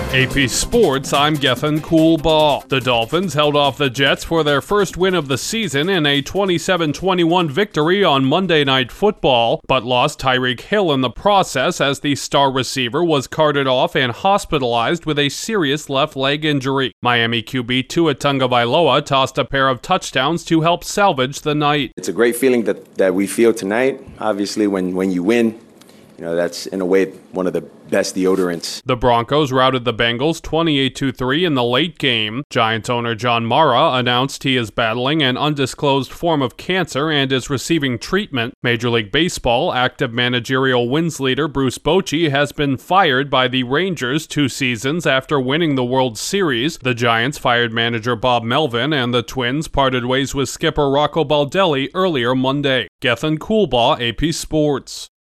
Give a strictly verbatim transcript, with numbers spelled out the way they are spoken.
A P Sports, I'm Gethin Coolbaugh. The Dolphins held off the Jets for their first win of the season in a twenty-seven twenty-one victory on Monday Night Football, but lost Tyreek Hill in the process as the star receiver was carted off and hospitalized with a serious left leg injury. Miami Q B Tua Tagovailoa tossed a pair of touchdowns to help salvage the night. It's a great feeling that, that we feel tonight. Obviously, when, when you win, you know, that's in a way one of the best deodorants. The Broncos routed the Bengals twenty-eight to three in the late game. Giants owner John Mara announced he is battling an undisclosed form of cancer and is receiving treatment. Major League Baseball active managerial wins leader Bruce Bochy has been fired by the Rangers two seasons after winning the World Series. The Giants fired manager Bob Melvin, and the Twins parted ways with skipper Rocco Baldelli earlier Monday. Gethin Coolbaugh, A P Sports.